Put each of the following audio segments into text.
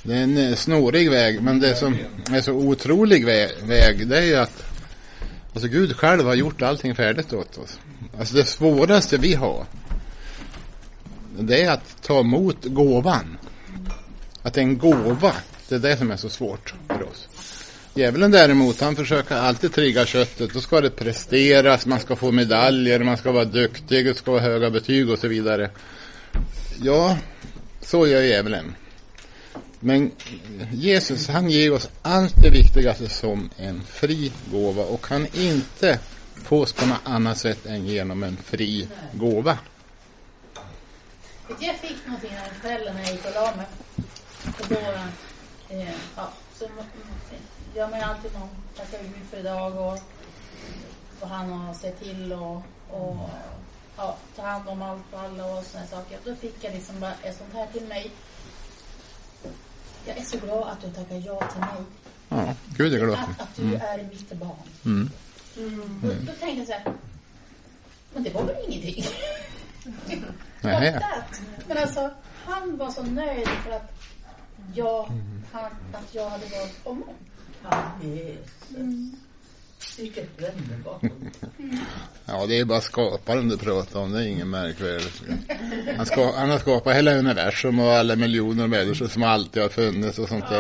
Det är en snårig väg, men det som är så otrolig väg, det är ju att alltså Gud själv har gjort allting färdigt åt oss. Alltså det svåraste vi har, det är att ta emot gåvan. Att en gåva, det är det som är så svårt för oss. Djävulen däremot, han försöker alltid trigga köttet. Då ska det presteras, man ska få medaljer, man ska vara duktig, det ska vara höga betyg och så vidare. Ja, så gör djävulen. Men Jesus, han ger oss allt det viktigaste som en fri gåva och kan inte fås på något annat sätt än genom en fri gåva. Jag fick någonting här kvällen när jag gick och la mig. Och då, så gör man alltid någon tackar Gud för idag och han har sett till och ta hand om allt och alla och sådana saker. Då fick jag liksom bara ett sånt här till mig. Jag är så glad att du tackar ja till mig. Ja, Gud är glad. Att du är mitt barn. Då tänkte jag så här, men det var väl ingenting. Men alltså, han var så nöjd för att jag hade varit honom. Ja, Jesus. Vilket vännergott. Ja, det är bara skaparen du pratar om. Det är ingen märkvärdigt. Han har skapat hela universum och alla miljoner människor som alltid har funnits och sånt där.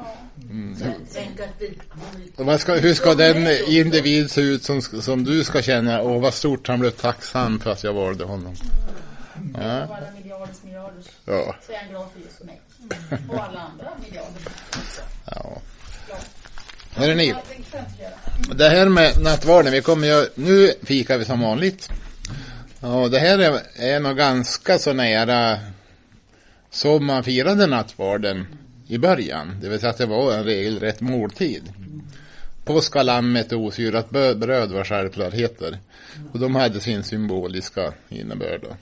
Hur ska den individ se ut som du ska känna? Och vad stort han blev tacksam för att jag valde honom. Ja. Alla miljarder. Ja. Så är han glad för just mig. Och alla andra miljarder. Ja. Hörru ni, det här med nattvarden, nu fikar vi som vanligt. Och det här är nog ganska så nära som man firade nattvarden i början. Det vill säga att det var en regelrätt måltid. Påskalammet och osyrat bröd var självklarheter. Och de hade sin symboliska innebörd då.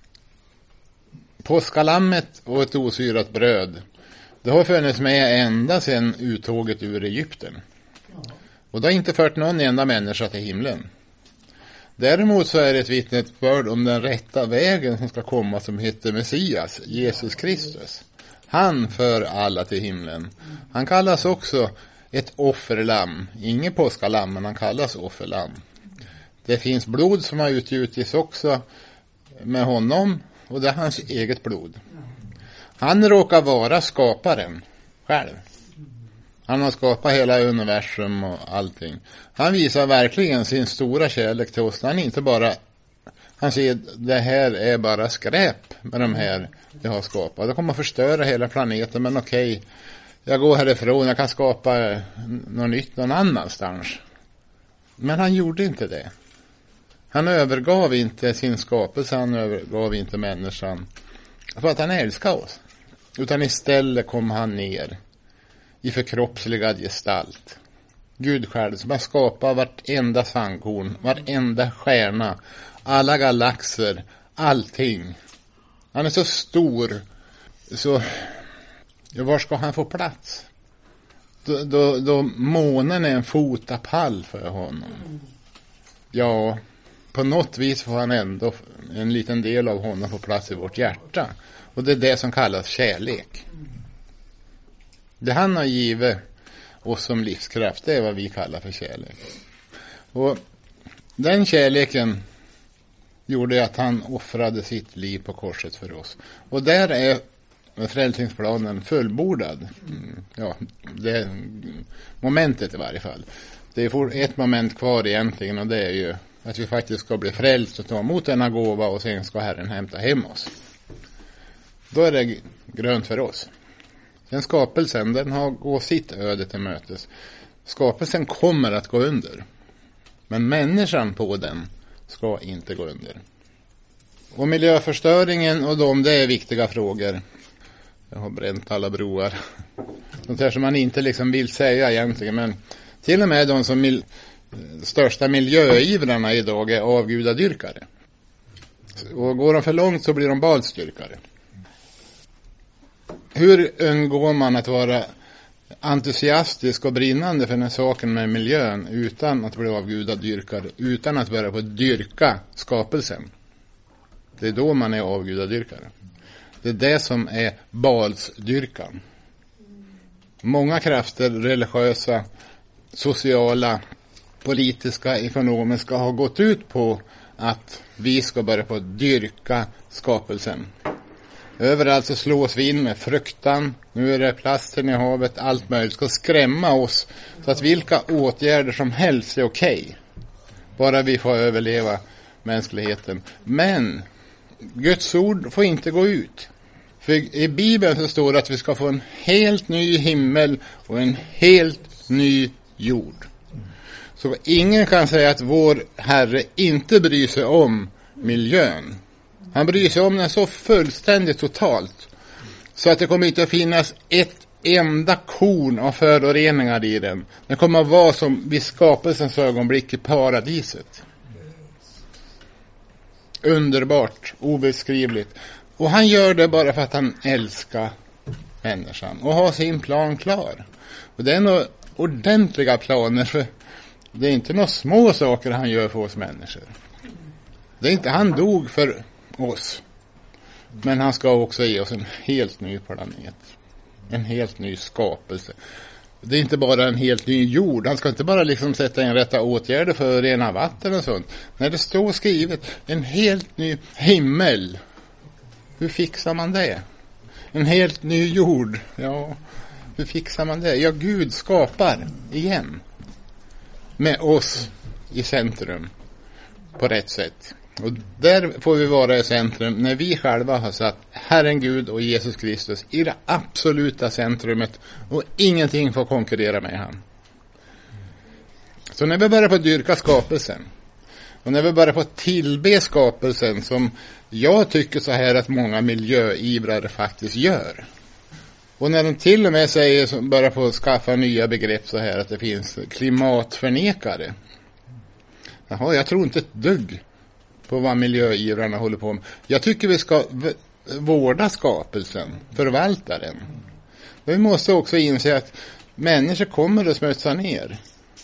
Påskalammet och ett osyrat bröd, det har funnits med ända sedan uttåget ur Egypten. Och det har inte fört någon enda människa till himlen. Däremot så är det ett vittnesbörd om den rätta vägen som ska komma, som heter Messias, Jesus Kristus. Han för alla till himlen. Han kallas också ett offerlamm. Ingen påskalamm, men han kallas offerlamm. Det finns blod som har utgjutits också med honom, och det är hans eget blod. Han råkar vara skaparen själv. Han har skapat hela universum och allting. Han visar verkligen sin stora kärlek till oss. Han säger, det här är bara skräp med de här jag har skapat. Det kommer att förstöra hela planeten, men okej, jag går härifrån, jag kan skapa något nytt någon annanstans. Men han gjorde inte det. Han övergav inte sin skapelse, han övergav inte människan för att han älskar oss. Utan istället kom han ner i förkroppsligad gestalt. Gud själv som har skapat vartenda sandkorn, vartenda stjärna, alla galaxer, allting. Han är så stor, så var ska han få plats? Då månen är en fotapall för honom. Ja, på något vis får han ändå en liten del av honom på plats i vårt hjärta. Och det är det som kallas kärlek. Det han har givit oss som livskraft, det är vad vi kallar för kärlek. Och den kärleken gjorde att han offrade sitt liv på korset för oss. Och där är frälsningsplanen fullbordad. Ja, det är momentet i varje fall. Det är ett moment kvar egentligen, och det är ju att vi faktiskt ska bli frälst och ta emot denna gåva, och sen ska Herren hämta hem oss. Då är det grönt för oss. Den skapelsen, den har gått sitt öde till mötes. Skapelsen kommer att gå under. Men människan på den ska inte gå under. Och miljöförstöringen och det är viktiga frågor. Jag har bränt alla broar. Sånt här som man inte liksom vill säga egentligen. Men till och med de som största miljöivrarna idag är avgudadyrkare. Och går de för långt så blir de balsdyrkare. Hur undgår man att vara entusiastisk och brinnande för den här saken med miljön utan att bli avgudadyrkare, utan att börja på att dyrka skapelsen? Det är då man är avgudadyrkare. Det är det som är balsdyrkan. Många krafter, religiösa, sociala, politiska, ekonomiska, har gått ut på att vi ska börja på att dyrka skapelsen. Överallt så slås vi in med fruktan. Nu är det plasten i havet, allt möjligt ska skrämma oss. Så att vilka åtgärder som helst är okej. Bara vi får överleva mänskligheten. Men Guds ord får inte gå ut. För i Bibeln så står det att vi ska få en helt ny himmel och en helt ny jord. Så ingen kan säga att vår Herre inte bryr sig om miljön. Han bryr sig om den så fullständigt totalt. Så att det kommer inte att finnas ett enda korn av föroreningar i den. Det kommer att vara som vid skapelsens ögonblick i paradiset. Underbart, obeskrivligt. Och han gör det bara för att han älskar människan och har sin plan klar. Och det är några ordentliga planer, för det är inte några små saker han gör för oss människor. Det är inte, han dog för oss. Men han ska också ge oss en helt ny planet. En helt ny skapelse. Det är inte bara en helt ny jord. Han ska inte bara liksom sätta in rätta åtgärder för att rena vatten och sånt. När det står skrivet en helt ny himmel. Hur fixar man det? En helt ny jord. Ja, hur fixar man det? Ja, Gud skapar igen. Med oss i centrum. På rätt sätt. Och där får vi vara i centrum när vi själva har satt Herren Gud och Jesus Kristus i det absoluta centrumet, och ingenting får konkurrera med han. Så när vi börjar på dyrka skapelsen och när vi börjar på tillbe skapelsen, som jag tycker så här att många miljöivrare faktiskt gör, och när de till och med säger, börjar på skaffa nya begrepp så här, att det finns klimatförnekare. Jaha, jag tror inte ett dugg på vad miljöivrarna håller på med. Jag tycker vi ska vårda skapelsen, förvalta den. Vi måste också inse att människor kommer att smutsa ner.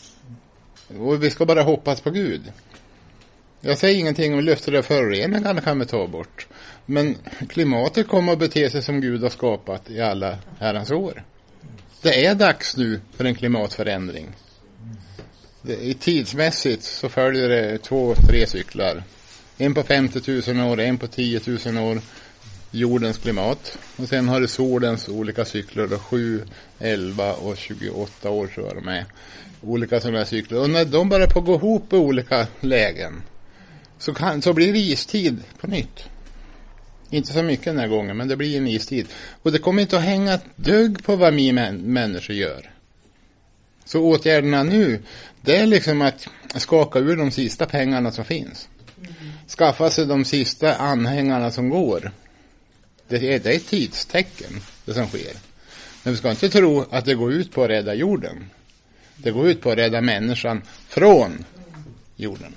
Och vi ska bara hoppas på Gud. Jag säger ingenting om luften och föroreningarna kan vi ta bort. Men klimatet kommer att bete sig som Gud har skapat i alla herrans år. Det är dags nu för en klimatförändring. Tidsmässigt så följer det 2-3 cyklar. En på 50 000 år, en på 10 000 år, jordens klimat. Och sen har det solens olika cykler, 7, 11 och 28 år tror jag de är. Olika sådana cykler. Och när de börjar på gå ihop i olika lägen så blir det istid på nytt. Inte så mycket den här gången, men det blir en istid. Och det kommer inte att hänga ett dugg på vad vi människor gör. Så åtgärderna nu, det är liksom att skaka ur de sista pengarna som finns. Skaffa sig de sista anhängarna som går. Det är ett tidstecken, det som sker. Men vi ska inte tro att det går ut på att rädda jorden. Det går ut på att rädda människan från jorden.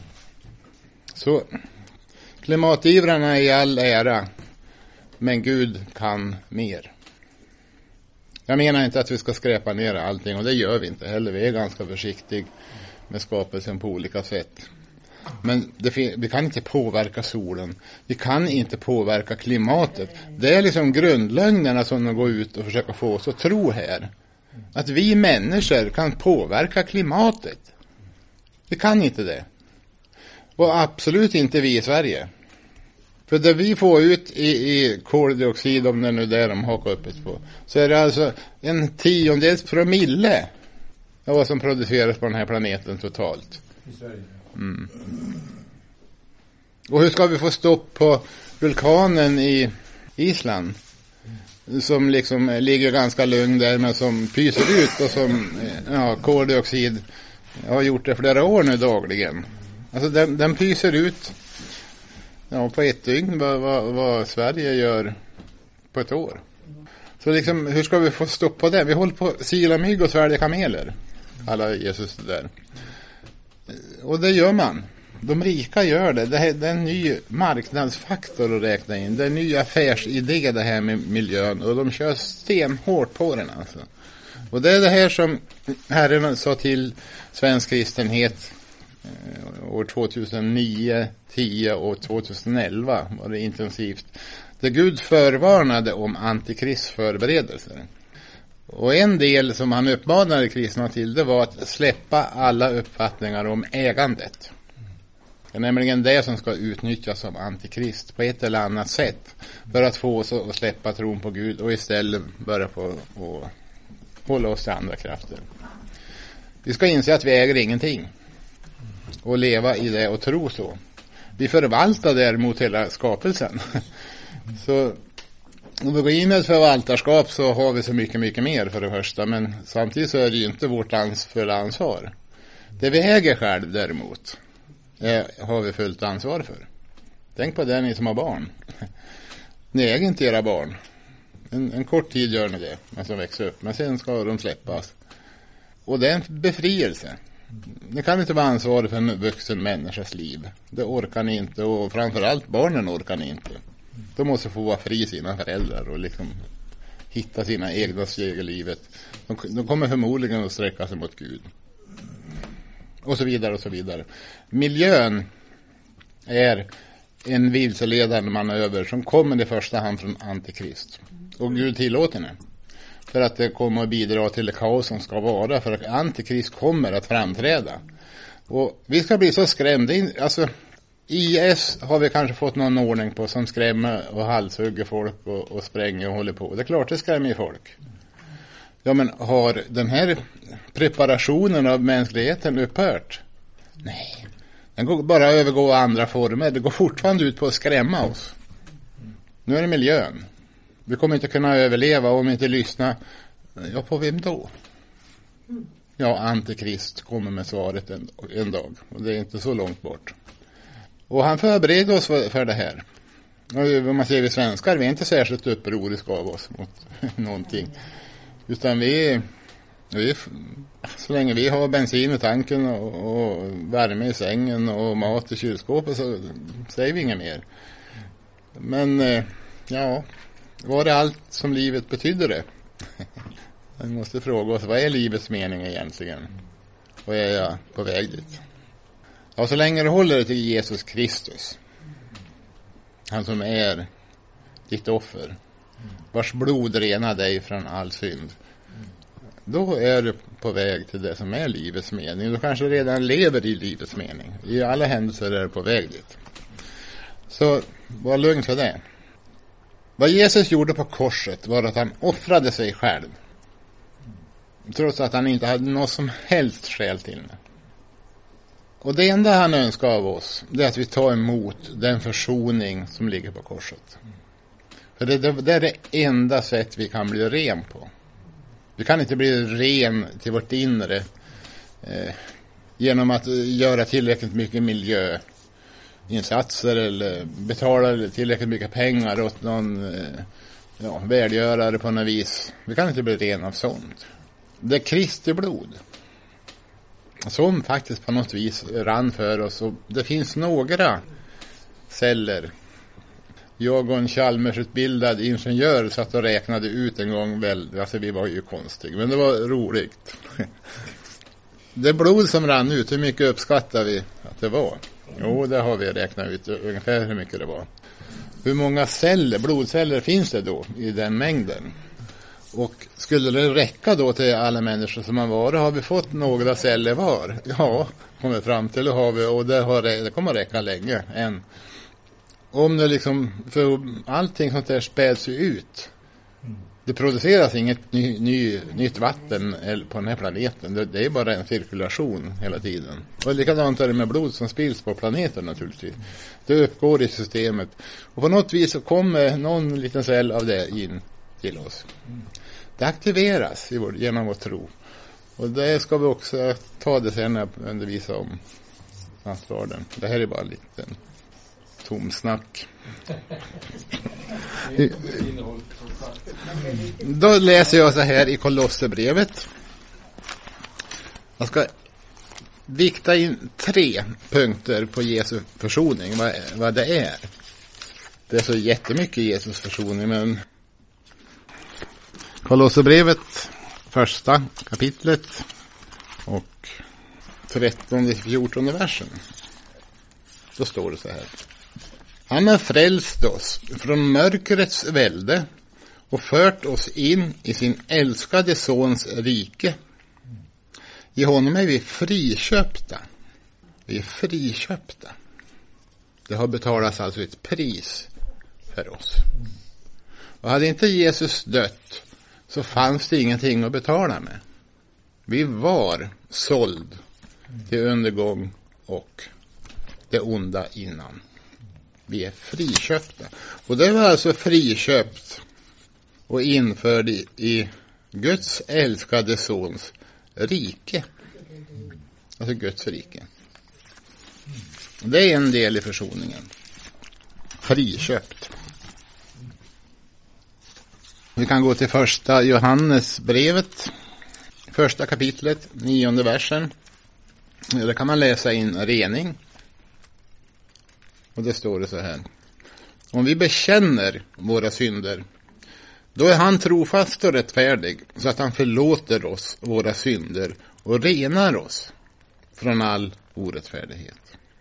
Så klimativrarna är i all ära, men Gud kan mer. Jag menar inte att vi ska skräpa ner allting, och det gör vi inte heller. Vi är ganska försiktiga med skapelsen på olika sätt. Men vi kan inte påverka solen. Vi kan inte påverka klimatet. Det är liksom grundlögnerna som de går ut och försöker få oss att tro här. Att vi människor kan påverka klimatet. Vi kan inte det. Och absolut inte vi i Sverige. För det vi får ut i koldioxid, om det nu är det de hakar upp på, så är det alltså 1/10 promille av vad som produceras på den här planeten totalt. I Sverige. Mm. Och hur ska vi få stopp på vulkanen i Island, som liksom ligger ganska lugn där, men som pyser ut och som koldioxid har gjort det flera år nu dagligen. Alltså den pyser ut på ett dygn vad Sverige gör på ett år. Så liksom, hur ska vi få stopp på det? Vi håller på att sila mygg och svälja kameler. Alla Jesus där. Och det gör man. De rika gör det. Det är en ny marknadsfaktor att räkna in. Det är en ny affärsidé det här med miljön. Och de kör stenhårt på den alltså. Och det är det här som Herren sa till svensk kristenhet år 2009, 10 och 2011 var det intensivt. Där Gud förvarnade om antikristförberedelser. Och en del som han uppmanade kristna till, det var att släppa alla uppfattningar om ägandet. Det är nämligen det som ska utnyttjas som antikrist på ett eller annat sätt för att få oss att släppa tron på Gud och istället börja på att hålla oss till andra krafter. Vi ska inse att vi äger ingenting och leva i det och tro så. Vi förvaltar däremot hela skapelsen. Så om vi går in med ett förvaltarskap så har vi så mycket mer för det första, men samtidigt så är det ju inte vårt fulla ansvar. Det vi äger själv däremot har vi fullt ansvar för. Tänk på det, ni som har barn. Ni äger inte era barn. En kort tid gör ni det när de växer upp, men sen ska de släppas. Och det är en befrielse. Ni kan inte vara ansvarig för en vuxen människas liv. Det orkar ni inte, och framförallt barnen orkar ni inte. De måste få vara fri sina föräldrar och liksom hitta sina egna steg i livet. De kommer förmodligen att sträcka sig mot Gud. Och så vidare och så vidare. Miljön är en vilseledande manöver som kommer i första hand från antikrist. Och Gud tillåter det. För att det kommer att bidra till det kaos som ska vara. För att antikrist kommer att framträda. Och vi ska bli så skrämda. Alltså, IS har vi kanske fått någon ordning på som skrämmer och halshugger folk och spränger och håller på. Det är klart det skrämmer folk. Ja, men har den här preparationen av mänskligheten upphört? Nej. Den går bara övergå andra former. Det går fortfarande ut på att skrämma oss. Nu är det miljön. Vi kommer inte kunna överleva om vi inte lyssnar. Ja, på vem då? Ja, antikrist kommer med svaret en dag. Och det är inte så långt bort. Och han förbereder oss för det här. Och man ser vi svenskar, vi är inte särskilt upproriska av oss mot någonting. Utan vi så länge vi har bensin i tanken och värme i sängen och mat i kylskåpet så säger vi inget mer. Men ja, var det allt som livet betyder det? Vi måste fråga oss, vad är livets mening egentligen? Och är jag på väg dit? Ja, så länge du håller dig till Jesus Kristus, han som är ditt offer, vars blod renar dig från all synd, då är du på väg till det som är livets mening. Du kanske redan lever i livets mening. I alla händelser är du på väg dit. Så var lugn för det. Vad Jesus gjorde på korset var att han offrade sig själv. Trots att han inte hade något som helst skäl till det. Och det enda han önskar av oss, det är att vi tar emot den försoning som ligger på korset. För det är det enda sätt vi kan bli ren på. Vi kan inte bli ren till vårt inre genom att göra tillräckligt mycket miljöinsatser eller betala tillräckligt mycket pengar åt någon välgörare på något vis. Vi kan inte bli ren av sånt. Det är Kristi blod som faktiskt på något vis rann för oss, och det finns några celler. Jag och en Chalmersutbildad ingenjör satt och räknade ut en gång, alltså vi var ju konstiga, men det var roligt. Det blod som rann ut, hur mycket uppskattar vi att det var? Jo, det har vi räknat ut ungefär hur mycket det var. Hur många blodceller finns det då i den mängden? Och skulle det räcka då till alla människor som har varit, har vi fått några celler var? Ja, kommer fram till, och det kommer att räcka länge än. Om det liksom, för allting sånt där späds ut. Det produceras inget nytt vatten på den här planeten. Det är bara en cirkulation hela tiden. Och likadant är det med blod som spills på planeten naturligtvis. Det uppgår i systemet. Och på något vis så kommer någon liten cell av det in till oss. Det aktiveras genom vår tro. Och det ska vi också ta det sen när jag undervisar om nattvarden. Det här är bara lite tomsnack. Då läser jag så här i Kolosserbrevet. Jag ska vikta in 3 punkter på Jesu försoning. Vad det är. Det är så jättemycket Jesus försoning, men Kolosserbrevet, 1 kapitlet och 13-14 versen. Då står det så här. Han har frälst oss från mörkrets välde och fört oss in i sin älskade sons rike. I honom är vi friköpta. Vi är friköpta. Det har betalats alltså ett pris för oss. Och hade inte Jesus dött så fanns det ingenting att betala med. Vi var såld till undergång och det onda innan. Vi är friköpta. Och det var alltså friköpt och införd i Guds älskade sons rike. Alltså Guds rike. Det är en del i försoningen. Friköpt. Vi kan gå till första Johannes brevet. Första kapitlet, 9:e versen. Där kan man läsa in rening. Och det står det så här. Om vi bekänner våra synder, då är han trofast och rättfärdig så att han förlåter oss våra synder och renar oss från all orättfärdighet.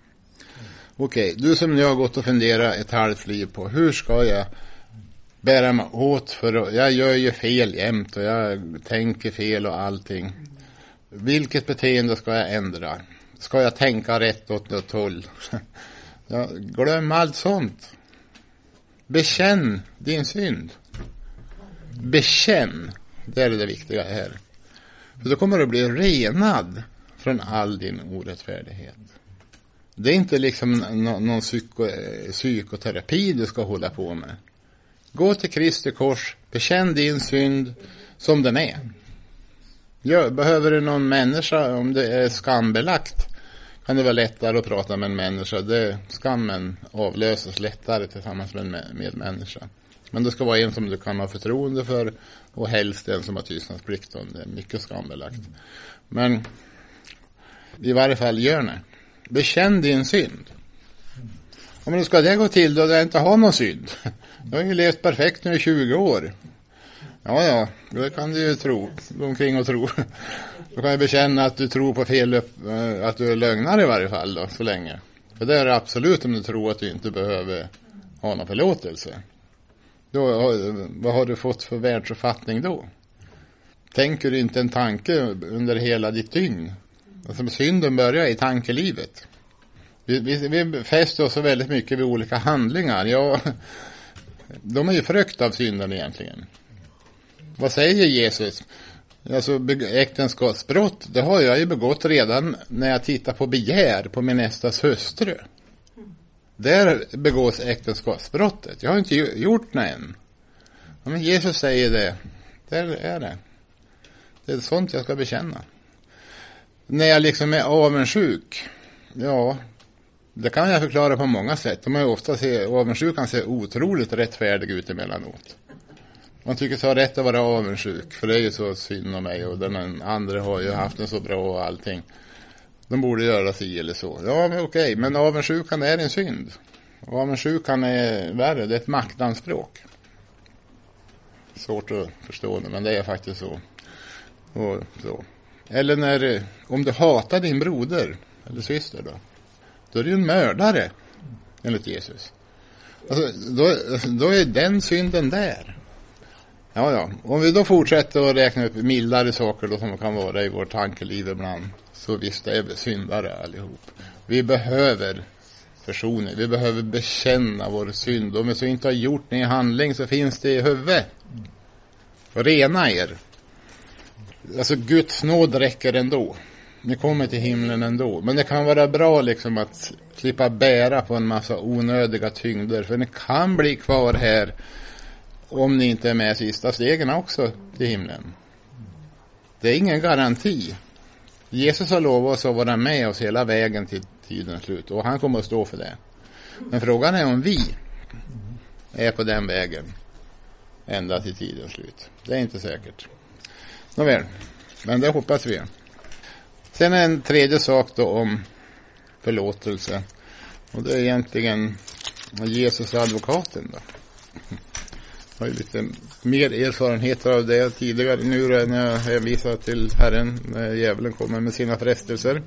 Okej, du som nu har gått och funderat ett halvt liv på hur ska jag bära mig åt för jag gör ju fel jämt och jag tänker fel och allting. Vilket beteende ska jag ändra? Ska jag tänka rätt åt något håll? Ja, glöm allt sånt. Bekänn din synd. Bekänn. Det är det viktiga här. För då kommer du bli renad från all din orättfärdighet. Det är inte liksom någon psykoterapi du ska hålla på med. Gå till Kristi kors. Bekänn din synd som den är. Ja, behöver du någon människa, om det är skambelagt, kan det vara lättare att prata med en människa. Skammen avlöses lättare tillsammans med en medmänniska. Men det ska vara en som du kan ha förtroende för och helst en som har tystnadsplikt om det är mycket skambelagt. Men i varje fall gör det. Bekänn din synd. Om du ska det gå till då du inte har någon synd. Du har ju levt perfekt nu i 20 år. Ja, det kan du ju tro. Omkring och tro. Du kan ju bekänna att du tror på fel, att du är lögnare i varje fall då, så länge. För det är det absolut om du tror att du inte behöver ha någon förlåtelse. Då, vad har du fått för världsuppfattning då? Tänker du inte en tanke under hela ditt dygn? Alltså synden börjar i tankelivet. Vi fäster oss så väldigt mycket vid olika handlingar. Ja, de är ju frukt av synden egentligen. Vad säger Jesus? Alltså äktenskapsbrott, det har jag ju begått redan när jag tittar på begär på min nästas hustru. Där begås äktenskapsbrottet. Jag har inte gjort det än. Men Jesus säger det. Där är det. Det är sånt jag ska bekänna. När jag liksom är avundsjuk. Ja, det kan jag förklara på många sätt. De är ofta avundsjukan ser otroligt rättfärdig ut emellanåt. Man tycker så har rätt att vara avundsjuk. För det är ju så synd om mig. Och den andra har ju haft det så bra och allting. De borde göra sig eller så. Ja, men okej. Men avundsjukan är en synd. Och avundsjukan är värre. Det är ett maktanspråk. Svårt att förstå det. Men det är faktiskt så. Och så. Eller om du hatar din broder. Eller syster då. Då är du en mördare. Enligt Jesus. Alltså, då är den synden där. Ja. Om vi då fortsätter att räkna upp mildare saker då som kan vara i vårt tankeliv ibland. Så visst är vi syndare allihop. Vi behöver försoning. Vi behöver bekänna vår synd. Om vi så inte har gjort det i handling så finns det i huvudet. Rena er. Alltså Guds nåd räcker ändå. Ni kommer till himlen ändå. Men det kan vara bra liksom att slippa bära på en massa onödiga tyngder. För ni kan bli kvar här om ni inte är med sista stegen också till himlen. Det är ingen garanti. Jesus har lovat oss att vara med oss hela vägen till tidens slut. Och han kommer att stå för det. Men frågan är om vi är på den vägen ända till tidens slut. Det är inte säkert. Nåväl, men det hoppas vi. Sen är en tredje sak då om förlåtelse. Och det är egentligen Jesus advokaten då. Jag har ju lite mer erfarenheter av det tidigare nu när jag hänvisar till Herren när djävulen kommer med sina frestelser.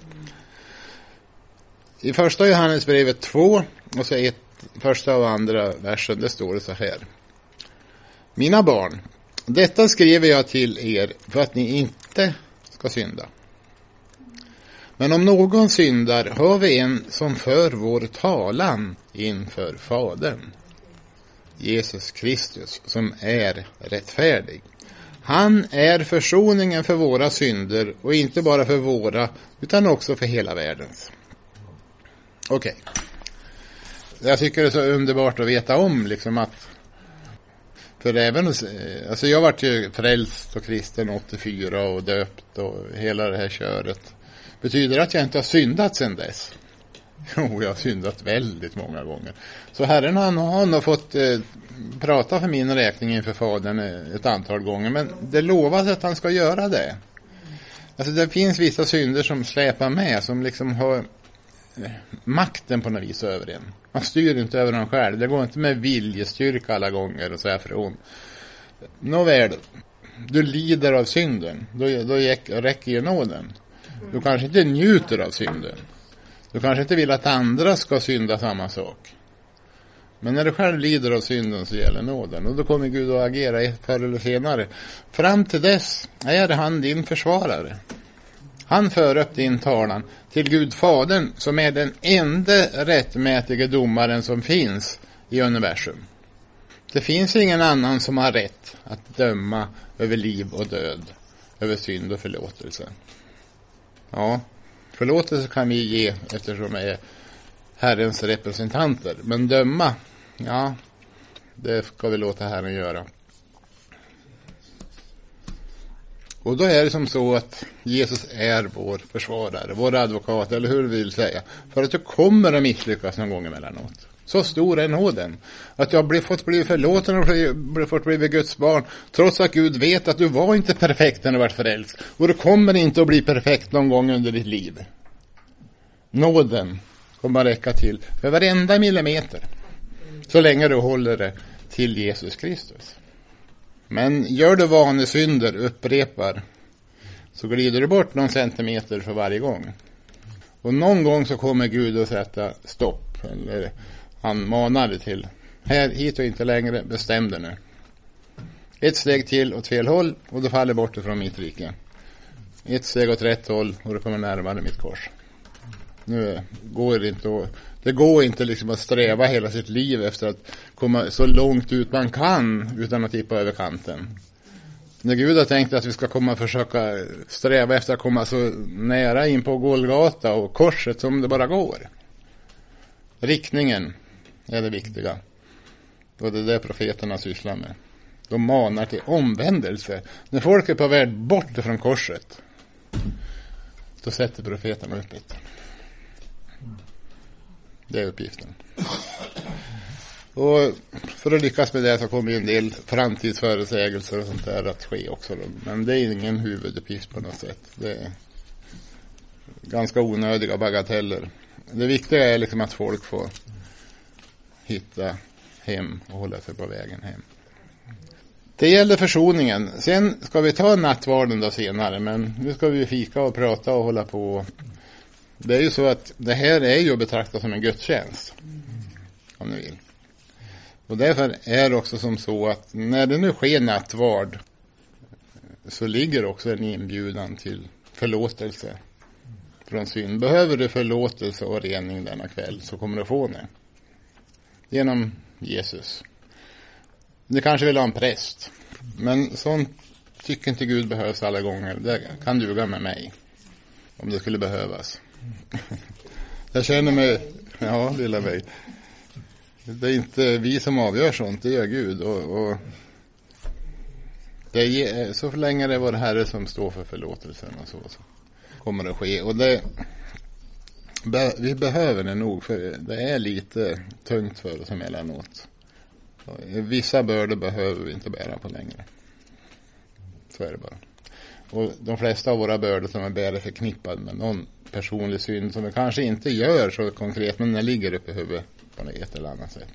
I första Johannesbrevet 2 och så första och andra versen, det står det så här. Mina barn, detta skriver jag till er för att ni inte ska synda. Men om någon syndar har vi en som för vår talan inför Fadern, Jesus Kristus, som är rättfärdig. Han är försoningen för våra synder, och inte bara för våra utan också för hela världens. Okej. Jag tycker det är så underbart att veta om liksom att, för även alltså jag vart ju frälst och kristen 84 och döpt och hela det här köret. Betyder det att jag inte har syndat sedan dess? Jo, jag har syndat väldigt många gånger. Så Herren han har fått prata för min räkning inför Fadern ett antal gånger. Men det lovas att han ska göra det. Alltså det finns vissa synder som släpar med, som liksom har makten på något vis över en. Man styr inte över dem själv. Det går inte med viljestyrka alla gånger och så här från. Nåväl, du lider av synden. Då räcker ju nåden. Du kanske inte njuter av synden. Du kanske inte vill att andra ska synda samma sak. Men när du själv lider av synden så gäller nåden. Och då kommer Gud att agera förr eller senare. Fram till dess är han din försvarare. Han för upp din talan till Gud Fadern, som är den enda rättmätige domaren som finns i universum. Det finns ingen annan som har rätt att döma över liv och död, över synd och förlåtelse. Ja, förlåtelse kan vi ge eftersom vi är Herrens representanter. Men döma, ja, det ska vi låta Herren göra. Och då är det som så att Jesus är vår försvarare, vår advokat, eller hur vi vill säga. För att du kommer att misslyckas någon gång emellanåt. Så stor är nåden. Att jag fått bli förlåten och fått bli Guds barn. Trots att Gud vet att du var inte perfekt när du var frälst. Och du kommer inte att bli perfekt någon gång under ditt liv. Nåden kommer att räcka till för varenda millimeter. Så länge du håller det till Jesus Kristus. Men gör du vanesynder, upprepar, så glider du bort någon centimeter för varje gång. Och någon gång så kommer Gud att sätta stopp. Eller han manar dig till. Här, hit och inte längre, bestäm dig nu. Ett steg till åt fel håll och du faller bort ifrån mitt rike. Ett steg åt rätt håll och du kommer närmare mitt kors. Nu går det inte att... Det går inte liksom att sträva hela sitt liv efter att komma så långt ut man kan utan att tippa över kanten. När Gud har tänkt att vi ska försöka sträva efter att komma så nära in på Golgata och korset som det bara går. Riktningen är det viktiga. Och det är det profeterna sysslar med. De manar till omvändelse. När folk är på väg bort från korset, då sätter profeterna upp det. Det är uppgiften. Och för att lyckas med det så kommer en del framtidsförutsägelser och sånt där att ske också. Men det är ingen huvuduppgift på något sätt. Det är ganska onödiga bagateller. Det viktiga är liksom att folk får hitta hem och hålla sig på vägen hem. Det gäller försoningen. Sen ska vi ta nattvarden då senare, men nu ska vi fika och prata och hålla på. Det är ju så att det här är ju att betrakta som en gudstjänst, om ni vill. Och därför är det också som så att när det nu sker nattvard så ligger också en inbjudan till förlåtelse från synd. Behöver du förlåtelse och rening denna kväll så kommer du få det. Genom Jesus. Du kanske vill ha en präst. Men sånt tycker inte Gud behövs alla gånger. Det kan duga med mig. Om det skulle behövas. Jag känner mig, ja, lilla mig. Det är inte vi som avgör sånt, det gör Gud. Och det är, så länge det är vår Herre som står för förlåtelsen och så kommer det ske. Och vi behöver det nog, för det är lite tungt för oss emellanåt. Vissa bördor behöver vi inte bära på längre. Så är det bara. Och de flesta av våra bördor som är bära förknippade med någon personlig synd som vi kanske inte gör så konkret, men den ligger uppe i huvudet på ett eller annat sätt.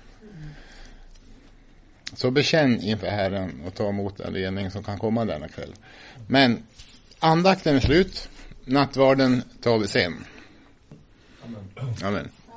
Så bekänn inför Herren och ta emot den rening som kan komma denna kväll. Men andakten är slut. Nattvarden tar vi sen. Amen.